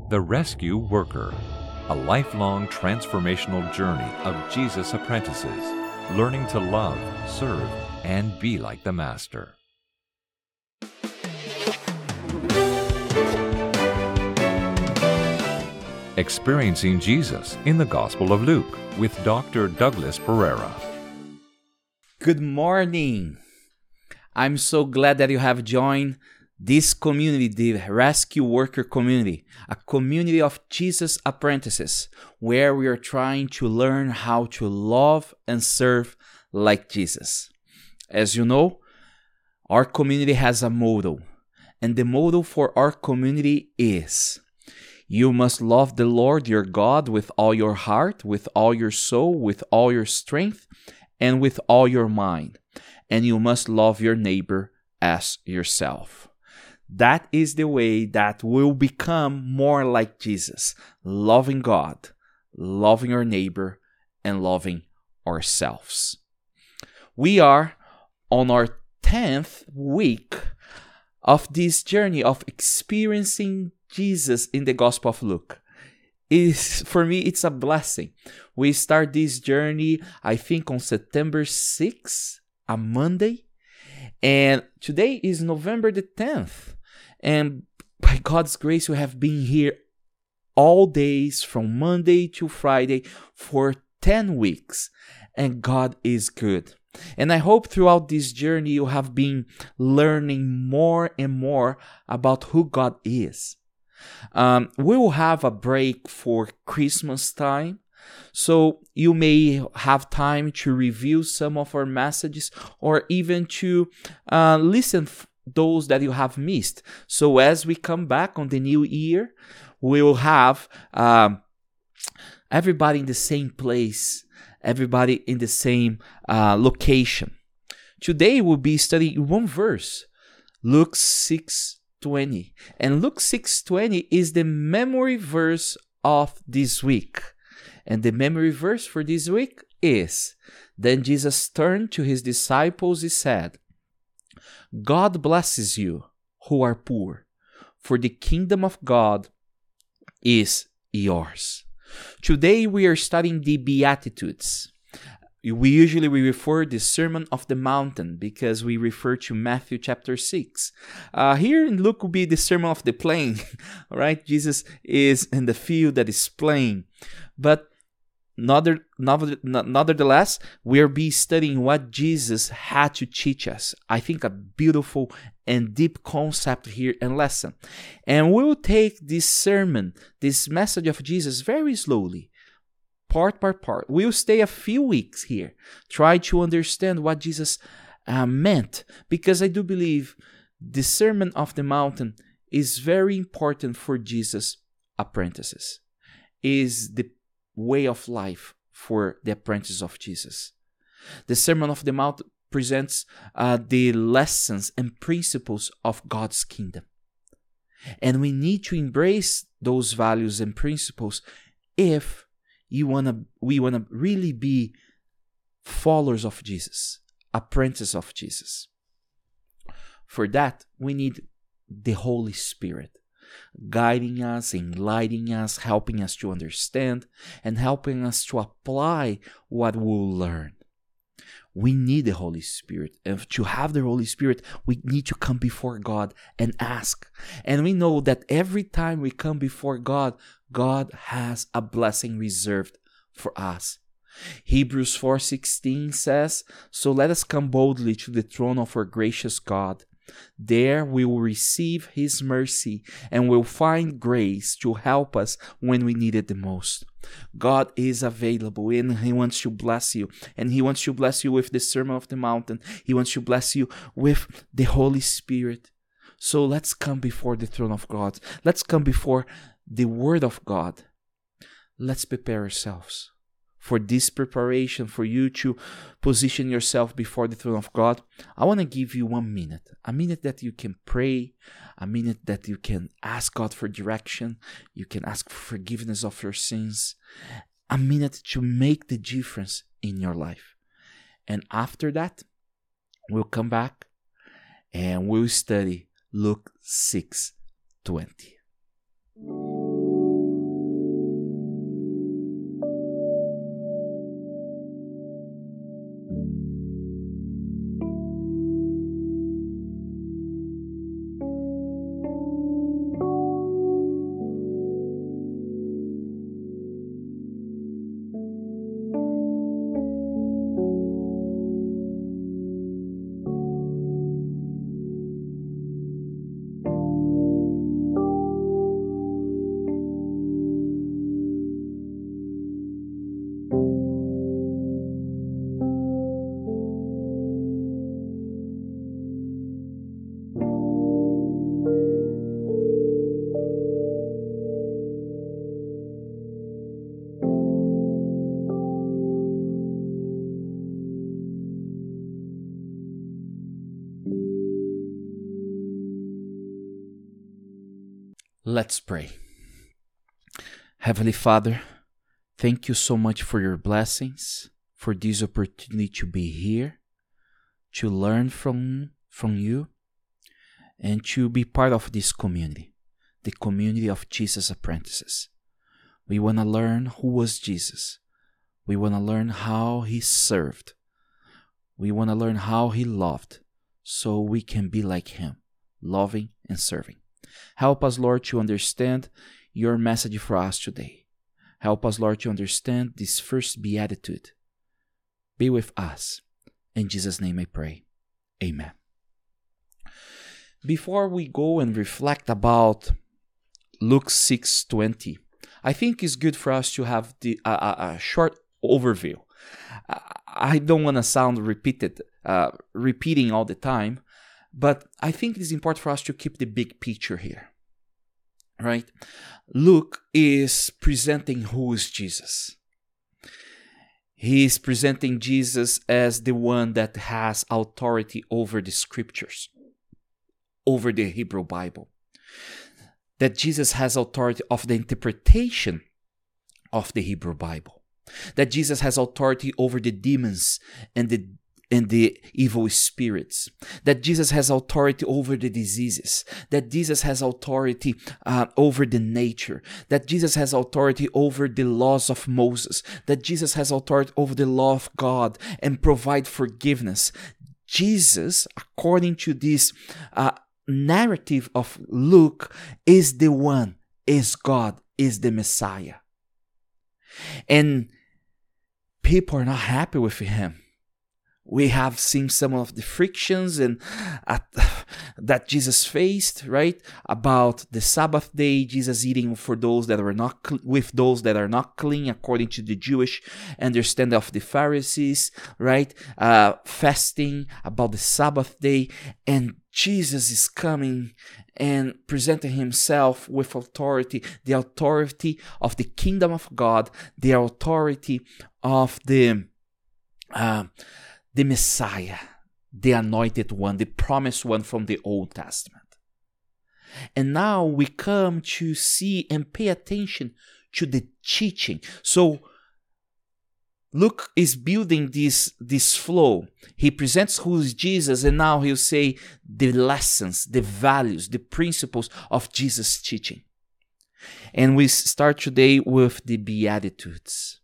The Rescue Worker, a lifelong transformational journey of Jesus' apprentices, learning to love, serve, and be like the Master. Experiencing Jesus in the Gospel of Luke with Dr. Douglas Pereira. Good morning. I'm so glad that you have joined this community, the Rescue Worker community, a community of Jesus apprentices, where we are trying to learn how to love and serve like Jesus. As you know, our community has a motto, and the motto for our community is: you must love the Lord your God with all your heart, with all your soul, with all your strength, and with all your mind. And you must love your neighbor as yourself. That is the way that we'll become more like Jesus, loving God, loving our neighbor, and loving ourselves. We are on our 10th week of this journey of experiencing Jesus in the Gospel of Luke. For me, it's a blessing. We start this journey, I think, on September 6th, a Monday. And today is November the 10th. And by God's grace, we have been here all days from Monday to Friday for 10 weeks. And God is good. And I hope throughout this journey you have been learning more and more about who God is. We will have a break for Christmas time, so you may have time to review some of our messages or even to listen those that you have missed. So as we come back on the new year, we will have everybody in the same place, everybody in the same location. Today we'll be studying one verse, Luke 6:20. And Luke 6:20 is the memory verse of this week. And the memory verse for this week is: then Jesus turned to his disciples and said, God blesses you who are poor, for the kingdom of God is yours. Today we are studying the Beatitudes. We usually refer the Sermon of the Mountain because we refer to Matthew chapter 6. Here in Luke will be the Sermon of the Plain, right? Jesus is in the field that is plain. But nonetheless, we'll be studying what Jesus had to teach us. I think a beautiful and deep concept here and lesson. And we'll take this sermon, this message of Jesus very slowly, part by part. We'll stay a few weeks here, try to understand what Jesus meant, because I do believe the Sermon of the Mountain is very important for Jesus' apprentices, is the way of life for the apprentices of Jesus. The Sermon of the Mount presents the lessons and principles of God's kingdom. And we need to embrace those values and principles if we want to really be followers of Jesus, apprentices of Jesus. For that, we need the Holy Spirit guiding us, enlightening us, helping us to understand, and helping us to apply what we'll learn. We need the Holy Spirit. And to have the Holy Spirit, we need to come before God and ask. And we know that every time we come before God, God has a blessing reserved for us. Hebrews 4:16 says, so let us come boldly to the throne of our gracious God. There we will receive His mercy and will find grace to help us when we need it the most. God is available and He wants to bless you. And He wants to bless you with the Sermon of the Mountain. He wants to bless you with the Holy Spirit. So let's come before the throne of God. Let's come before the Word of God. Let's prepare ourselves for this preparation, for you to position yourself before the throne of God. I want to give you 1 minute, a minute that you can pray, a minute that you can ask God for direction, you can ask for forgiveness of your sins, a minute to make the difference in your life. And after that, we'll come back and we'll study Luke 6:20. Let's pray. Heavenly Father, thank you so much for your blessings, for this opportunity to be here, to learn from you, and to be part of this community, the community of Jesus apprentices. We want to learn who was Jesus. We want to learn how he served. We want to learn how he loved, so we can be like him, loving and serving. Help us, Lord, to understand your message for us today. Help us, Lord, to understand this first beatitude. Be with us. In Jesus' name I pray. Amen. Before we go and reflect about Luke 6:20, I think it's good for us to have a short overview. I don't want to sound repeating all the time, but I think it is important for us to keep the big picture here, right? Luke is presenting who is Jesus. He is presenting Jesus as the one that has authority over the scriptures, over the Hebrew Bible. That Jesus has authority of the interpretation of the Hebrew Bible. That Jesus has authority over the demons and the evil spirits. That Jesus has authority over the diseases. That Jesus has authority over the nature. That Jesus has authority over the laws of Moses. That Jesus has authority over the law of God and provide forgiveness. Jesus, according to this narrative of Luke, is the one, is God, is the Messiah. And people are not happy with him. We have seen some of the frictions and that Jesus faced, right? About the Sabbath day, Jesus eating for those that are not with those that are not clean, according to the Jewish understanding of the Pharisees, right? Fasting about the Sabbath day, and Jesus is coming and presenting himself with authority, the authority of the kingdom of God, the authority of the Messiah, the anointed one, the promised one from the Old Testament. And now we come to see and pay attention to the teaching. So Luke is building this flow. He presents who is Jesus, and now he'll say the lessons, the values, the principles of Jesus' teaching. And we start today with the Beatitudes.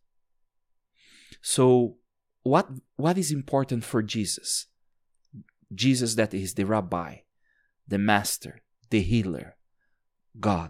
So what is important for Jesus? Jesus, that is the rabbi, the master, the healer, God.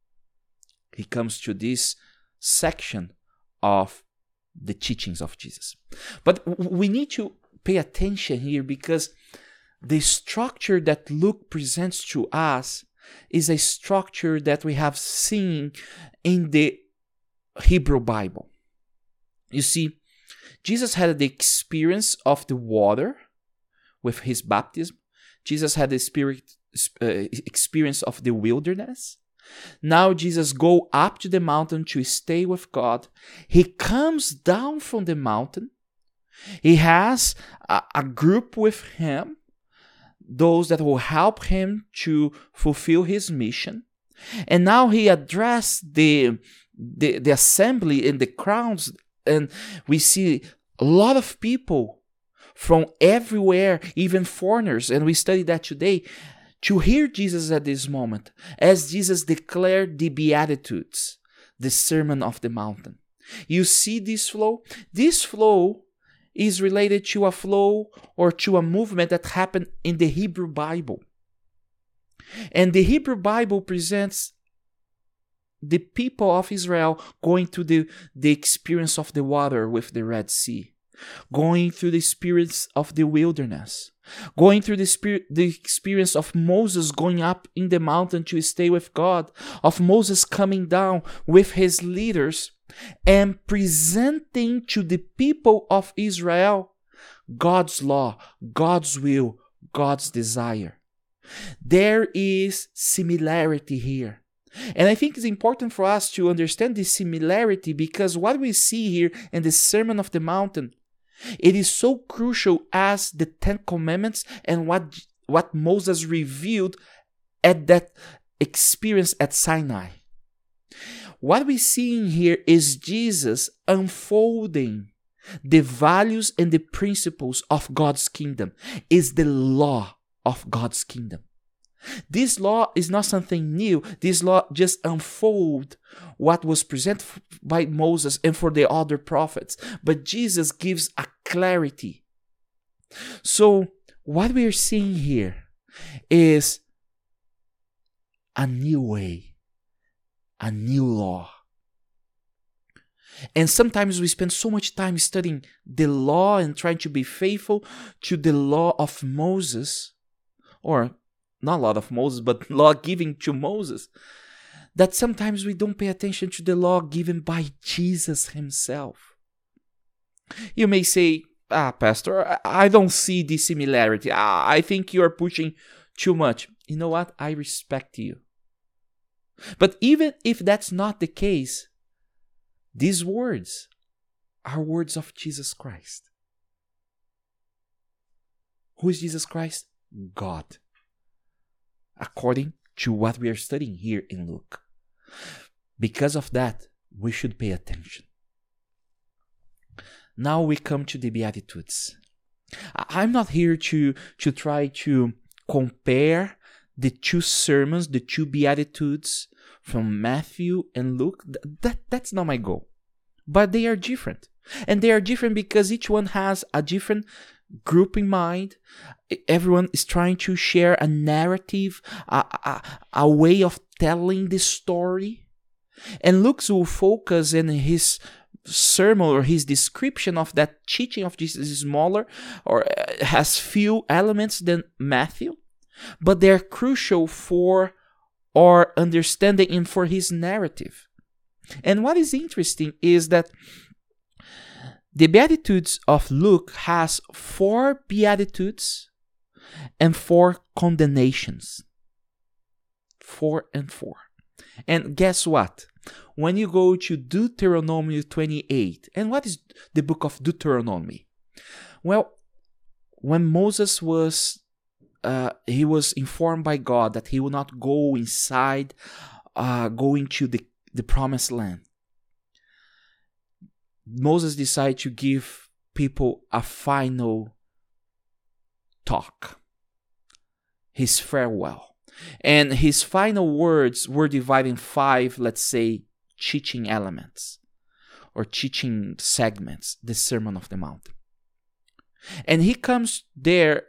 He comes to this section of the teachings of Jesus. But we need to pay attention here, because the structure that Luke presents to us is a structure that we have seen in the Hebrew Bible. You see, Jesus had the experience of the water with his baptism. Jesus had the experience of the wilderness. Now Jesus goes up to the mountain to stay with God. He comes down from the mountain. He has a group with him, those that will help him to fulfill his mission. And now he addressed the assembly in the crowds, and we see a lot of people from everywhere, even foreigners, and we study that today, to hear Jesus at this moment, as Jesus declared the Beatitudes, the Sermon of the Mountain. You see this flow? This flow is related to a flow or to a movement that happened in the Hebrew Bible. And the Hebrew Bible presents the people of Israel going through the experience of the water with the Red Sea, going through the experience of the wilderness, going through the experience of Moses going up in the mountain to stay with God, of Moses coming down with his leaders and presenting to the people of Israel God's law, God's will, God's desire. There is similarity here. And I think it's important for us to understand this similarity, because what we see here in the Sermon of the Mountain, it is so crucial as the Ten Commandments and what Moses revealed at experienced at Sinai. What we're seeing here is Jesus unfolding the values and the principles of God's kingdom, is the law of God's kingdom. This law is not something new. This law just unfolds what was presented by Moses and for the other prophets. But Jesus gives a clarity. So what we are seeing here is a new way, a new law. And sometimes we spend so much time studying the law and trying to be faithful to the law of Moses, or not law of Moses, but law given to Moses, that sometimes we don't pay attention to the law given by Jesus himself. You may say, Pastor, I don't see the similarity. I think you are pushing too much. You know what? I respect you. But even if that's not the case, these words are words of Jesus Christ. Who is Jesus Christ? God. According to what we are studying here in Luke. Because of that, we should pay attention. Now we come to the Beatitudes. I'm not here to try to compare the two sermons, the two Beatitudes from Matthew and Luke. That's not my goal. But they are different. And they are different because each one has a different group in mind. Everyone is trying to share a narrative, a way of telling the story. And Luke will focus in his sermon or his description of that teaching of Jesus is smaller or has few elements than Matthew, but they're crucial for our understanding and for his narrative. And what is interesting is that the Beatitudes of Luke has 4 Beatitudes and 4 condemnations. 4 and 4. And guess what? When you go to Deuteronomy 28, and what is the book of Deuteronomy? Well, when Moses was informed by God that he will not go inside, going to the promised land. Moses decided to give people a final talk, his farewell. And his final words were divided in 5, let's say, teaching elements or teaching segments, the Sermon of the Mount. And he comes there,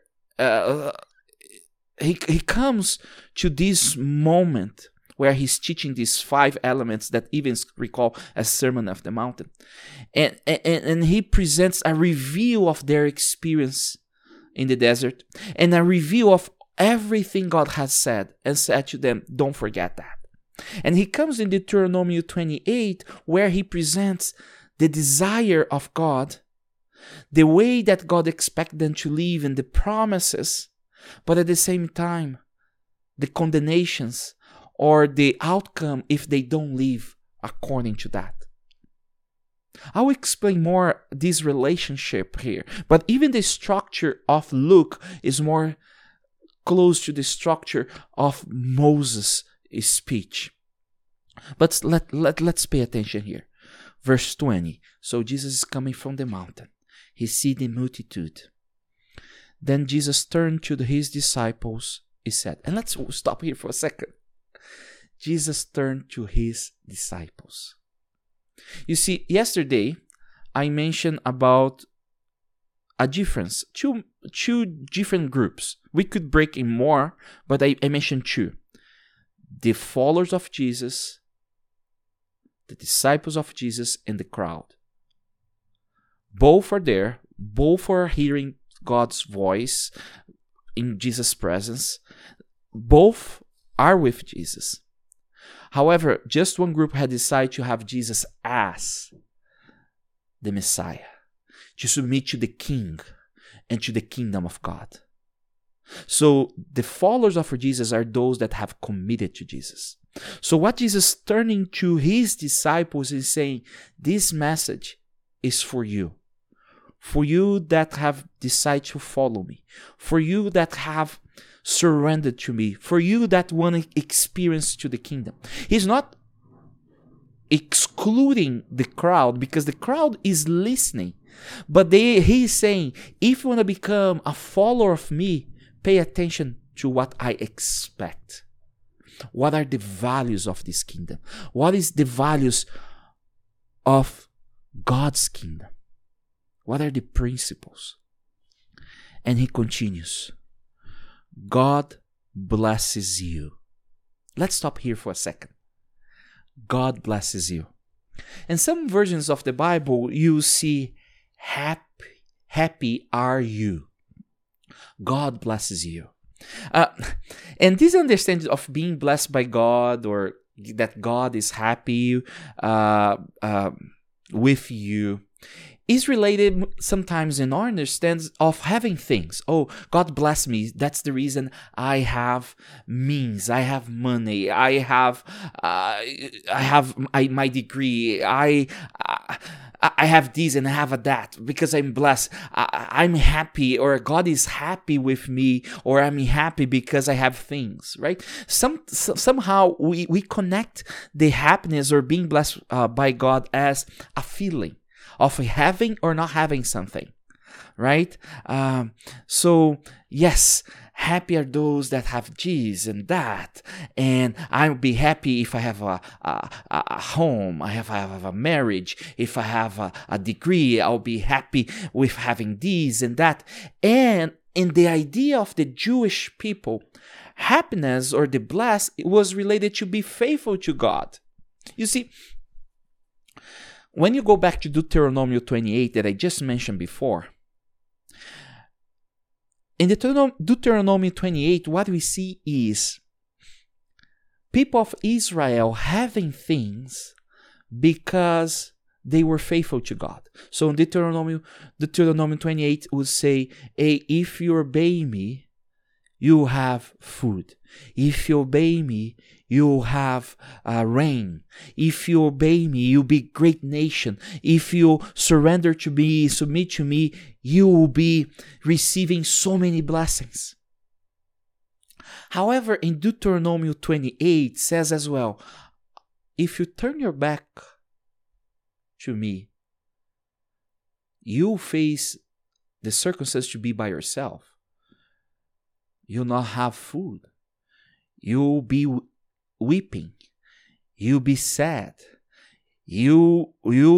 he comes to this moment where he's teaching these 5 elements that even recall as Sermon of the Mountain. And he presents a review of their experience in the desert and a review of everything God has said and said to them, don't forget that. And he comes in Deuteronomy 28 where he presents the desire of God, the way that God expects them to live and the promises, but at the same time, the condemnations or the outcome if they don't live according to that. I'll explain more this relationship here, but even the structure of Luke is more close to the structure of Moses' speech. But let's pay attention here. Verse 20. So Jesus is coming from the mountain. He sees the multitude. Then Jesus turned to his disciples, he said, and let's stop here for a second. Jesus turned to his disciples. You see, yesterday I mentioned about a difference, two different groups. We could break in more, but I mentioned 2. The followers of Jesus, the disciples of Jesus, and the crowd. Both are there, both are hearing God's voice in Jesus' presence. Both are with Jesus. However, just one group had decided to have Jesus as the Messiah, to submit to the King and to the kingdom of God. So the followers of Jesus are those that have committed to Jesus. So what Jesus turning to his disciples is saying, this message is for you. For you that have decided to follow me. For you that have surrender to me, for you that want experience to the kingdom. He's not excluding the crowd, because the crowd is listening. But he's saying, if you want to become a follower of me, pay attention to what I expect. What are the values of this kingdom? What is the values of God's kingdom? What are the principles? And he continues, God blesses you. Let's stop here for a second. God blesses you. In some versions of the Bible, you see, happy are you. God blesses you. And this understanding of being blessed by God, or that God is happy with you, is related sometimes in our understanding of having things. Oh, God bless me. That's the reason I have means. I have money. I have my degree. I have this and I have that because I'm blessed. I'm happy, or God is happy with me, or I'm happy because I have things, right? Somehow we connect the happiness or being blessed by God as a feeling of having or not having something, right? So yes, happy are those that have this and that, and I'll be happy if I have a home, I have a marriage, if I have a degree, I'll be happy with having this and that. And in the idea of the Jewish people, happiness or the blessed was related to be faithful to God. You see, when you go back to Deuteronomy 28 that I just mentioned before, in Deuteronomy 28, what we see is people of Israel having things because they were faithful to God. So in Deuteronomy 28 would say, hey, if you obey me, you have food. If you obey me, you have rain. If you obey me, you'll be a great nation. If you surrender to me, submit to me, you will be receiving so many blessings. However, in Deuteronomy 28 says as well, if you turn your back to me, you'll face the circumstance to be by yourself. You'll not have food. You'll be weeping. You'll be sad. You'll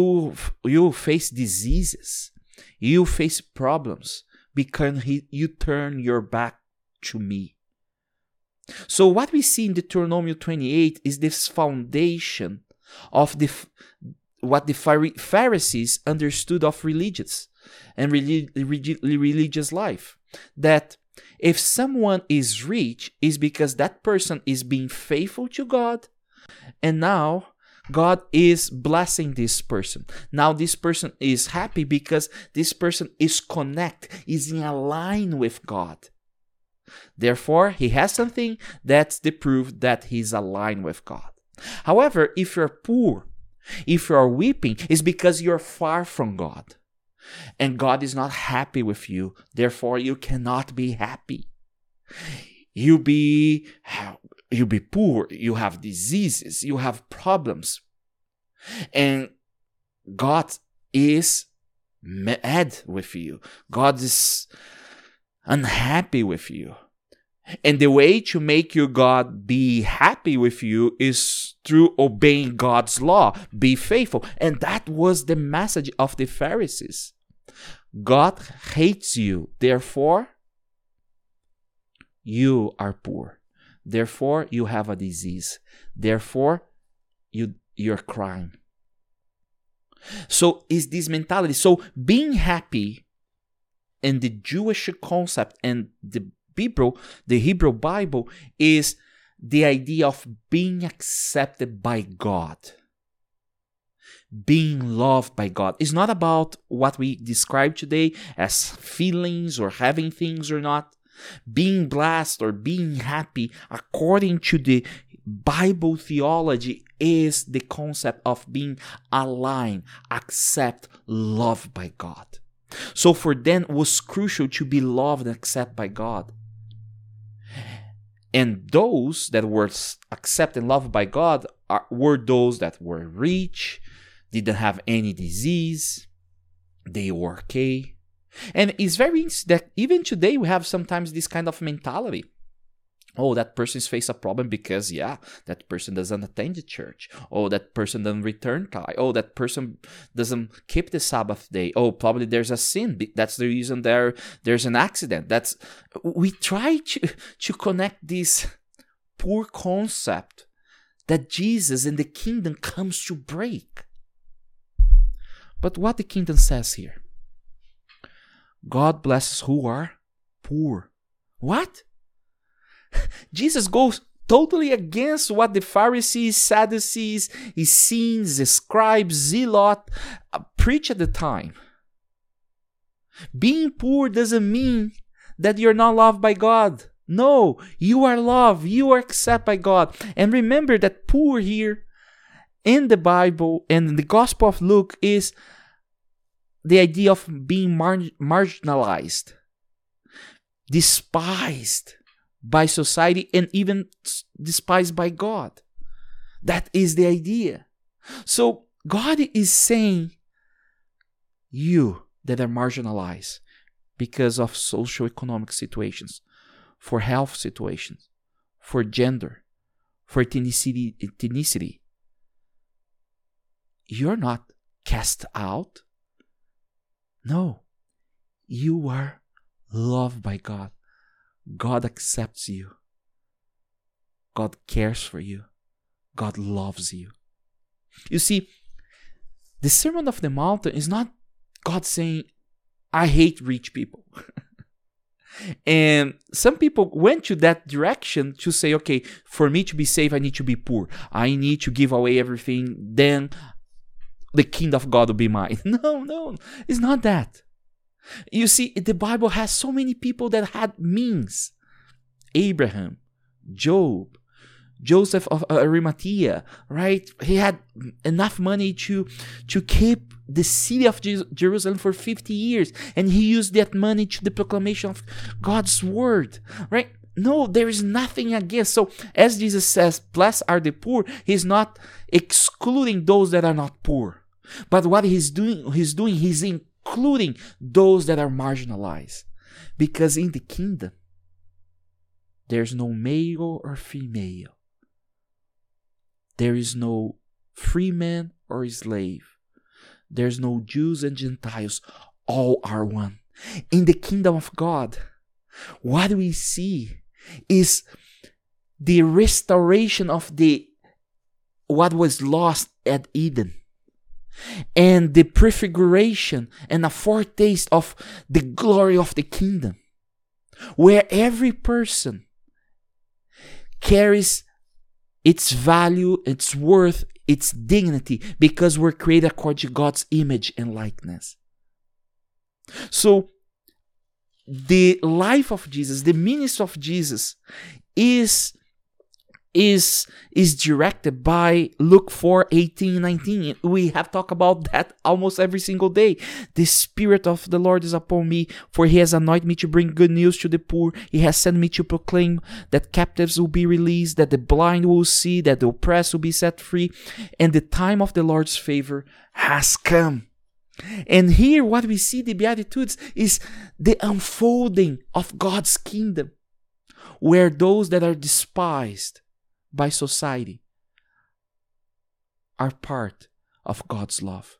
face diseases. You'll face problems because you turn your back to me. So what we see in Deuteronomy 28 is this foundation of what the Pharisees understood of religious and religious life. That if someone is rich, is because that person is being faithful to God, and now God is blessing this person. Now this person is happy because this person is is in line with God. Therefore, he has something that's the proof that he's aligned with God. However, if you're poor, if you're weeping, it's because you're far from God. And God is not happy with you. Therefore, you cannot be happy. You'll be poor. You have diseases. You have problems. And God is mad with you. God is unhappy with you. And the way to make your God be happy with you is through obeying God's law. Be faithful. And that was the message of the Pharisees. God hates you. Therefore, you are poor. Therefore, you have a disease. Therefore, you're crying. So is this mentality. So being happy in the Jewish concept and the Hebrew Bible is the idea of being accepted by God. Being loved by God. It's not about what we describe today as feelings or having things or not. Being blessed or being happy according to the Bible theology is the concept of being aligned, accept, loved by God. So for them it was crucial to be loved and accepted by God. And those that were accepted and loved by God were those that were rich, didn't have any disease, they were okay. And it's very interesting that even today we have sometimes this kind of mentality. Oh, that person's face a problem because, that person doesn't attend the church. Oh, that person doesn't return tithe. Oh, that person doesn't keep the Sabbath day. Oh, probably there's a sin. That's the reason there's an accident. We try to connect this poor concept that Jesus and the kingdom comes to break. But what the kingdom says here, God blesses who are poor. What? Jesus goes totally against what the Pharisees, Sadducees, Essenes, scribes, zealot preach at the time. Being poor doesn't mean that you're not loved by God. No, you are loved. You are accepted by God. And remember that poor here in the Bible and in the Gospel of Luke is the idea of being marginalized, despised by society, and even despised by God. That is the idea. So God is saying, you that are marginalized because of socio-economic situations, for health situations, for gender, for ethnicity, you're not cast out. No, you are loved by God. God accepts you. God cares for you. God loves you. You see, the Sermon of the Mountain is not God saying, I hate rich people. And some people went to that direction to say, okay, for me to be saved, I need to be poor. I need to give away everything. Then the kingdom of God will be mine. No, it's not that. You see, the Bible has so many people that had means. Abraham, Job, Joseph of Arimathea, right? He had enough money to keep the city of Jerusalem for 50 years. And he used that money to the proclamation of God's word, right? No, there is nothing against. So as Jesus says, blessed are the poor, he's not excluding those that are not poor. But what he's including those that are marginalized. Because in the kingdom, there's no male or female. There is no free man or slave. There's no Jews and Gentiles. All are one. In the kingdom of God, what we see is the restoration of what was lost at Eden. And the prefiguration and a foretaste of the glory of the kingdom, where every person carries its value, its worth, its dignity, because we're created according to God's image and likeness. So the life of Jesus, the ministry of Jesus is directed by Luke 4:18-19. We have talked about that almost every single day. The Spirit of the Lord is upon me, for he has anointed me to bring good news to the poor. He has sent me to proclaim that captives will be released, that the blind will see, that the oppressed will be set free, and the time of the Lord's favor has come. And here what we see, the Beatitudes, is the unfolding of God's kingdom, where those that are despised by society are part of God's love.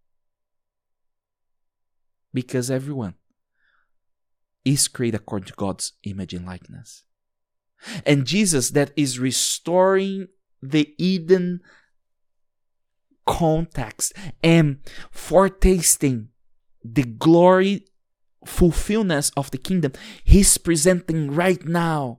Because everyone is created according to God's image and likeness. And Jesus that is restoring the Eden context and foretasting the glory, fulfillment of the kingdom, he's presenting right now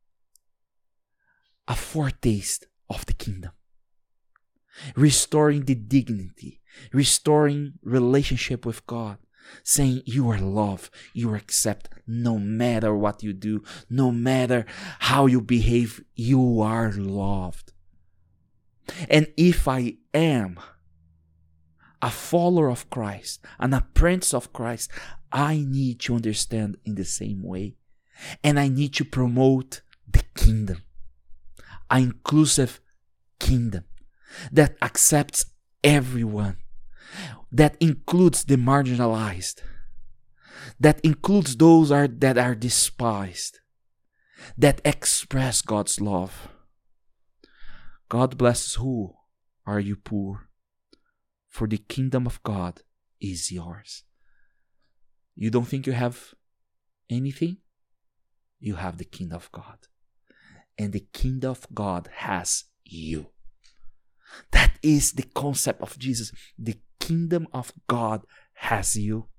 a foretaste of the kingdom. Restoring the dignity, restoring relationship with God, saying you are loved, you are accepted, no matter what you do, no matter how you behave, you are loved. And if I am a follower of Christ, an apprentice of Christ, I need to understand in the same way. And I need to promote the kingdom, an inclusive kingdom that accepts everyone, that includes the marginalized, that includes those that are despised, that express God's love. God blesses who are you poor, for the kingdom of God is yours. You don't think you have anything? You have the kingdom of God. And the kingdom of God has you. That is the concept of Jesus. The kingdom of God has you.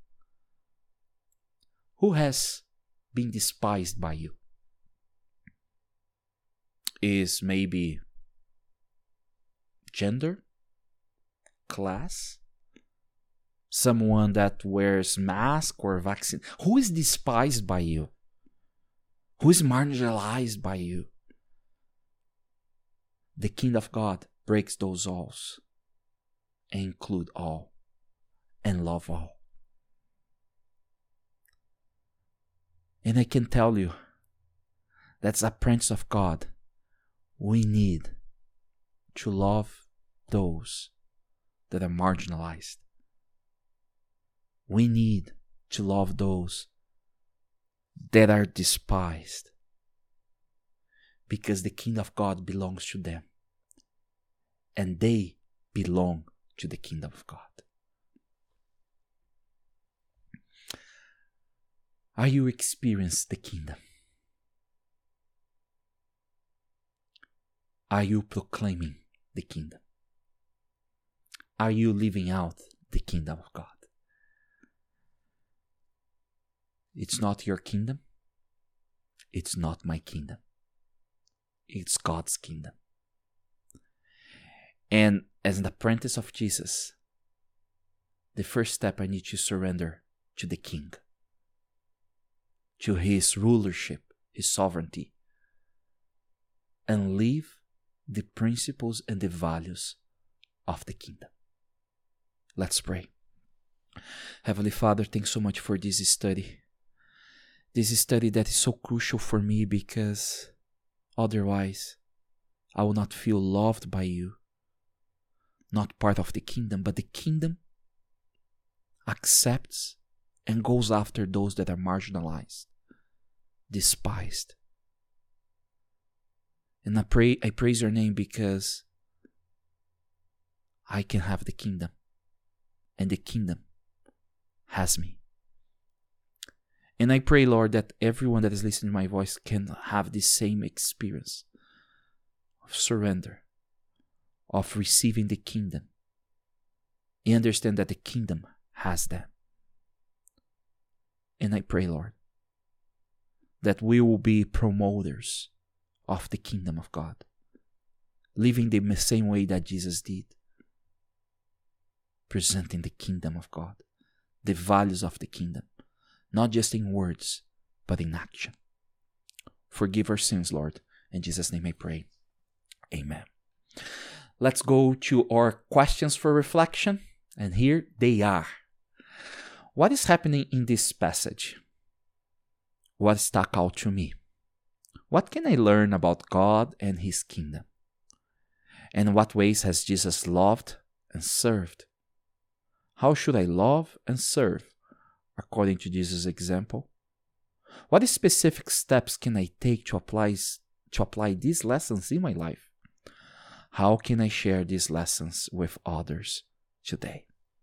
Who has been despised by you? Is maybe gender? Class? Someone that wears mask or vaccine? Who is despised by you? Who is marginalized by you? The kingdom of God breaks those walls and include all and love all. And I can tell you, that's a prince of God. We need to love those that are marginalized. We need to love those that are despised, because the kingdom of God belongs to them, and they belong to the kingdom of God. Are you experiencing the kingdom? Are you proclaiming the kingdom? Are you living out the kingdom of God? It's not your kingdom. It's not my kingdom. It's God's kingdom. And as an apprentice of Jesus, the first step, I need to surrender to the King, to His rulership, His sovereignty, and live the principles and the values of the kingdom. Let's pray. Heavenly Father, thanks so much for this study. This study that is so crucial for me, because otherwise I will not feel loved by you, not part of the kingdom, but the kingdom accepts and goes after those that are marginalized, despised. And I praise your name, because I can have the kingdom, and the kingdom has me. And I pray, Lord, that everyone that is listening to my voice can have the same experience of surrender, of receiving the kingdom, and understand that the kingdom has them. And I pray, Lord, that we will be promoters of the kingdom of God, living the same way that Jesus did, presenting the kingdom of God, the values of the kingdom, not just in words, but in action. Forgive our sins, Lord. In Jesus' name I pray. Amen. Let's go to our questions for reflection. And here they are. What is happening in this passage? What stuck out to me? What can I learn about God and His kingdom? And what ways has Jesus loved and served? How should I love and serve according to Jesus' example? What specific steps can I take to apply these lessons in my life? How can I share these lessons with others today?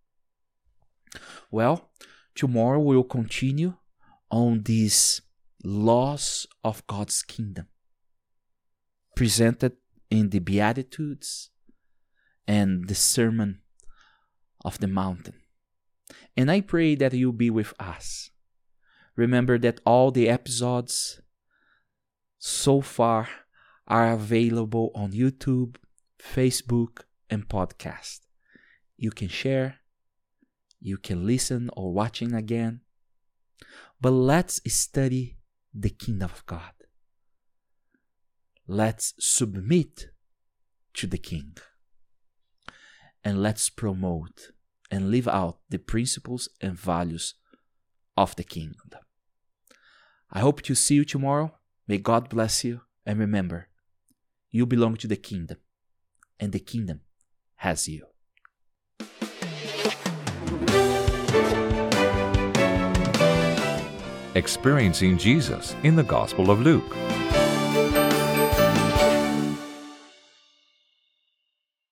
Well, tomorrow we will continue on these laws of God's kingdom, presented in the Beatitudes and the Sermon of the Mountain. And I pray that you'll be with us. Remember that all the episodes so far are available on YouTube, Facebook, and podcast. You can share, you can listen or watching again. But let's study the kingdom of God. Let's submit to the King. And let's promote and live out the principles and values of the kingdom. I hope to see you tomorrow. May God bless you, And remember, you belong to the kingdom, and the kingdom has you. Experiencing Jesus in the Gospel of Luke.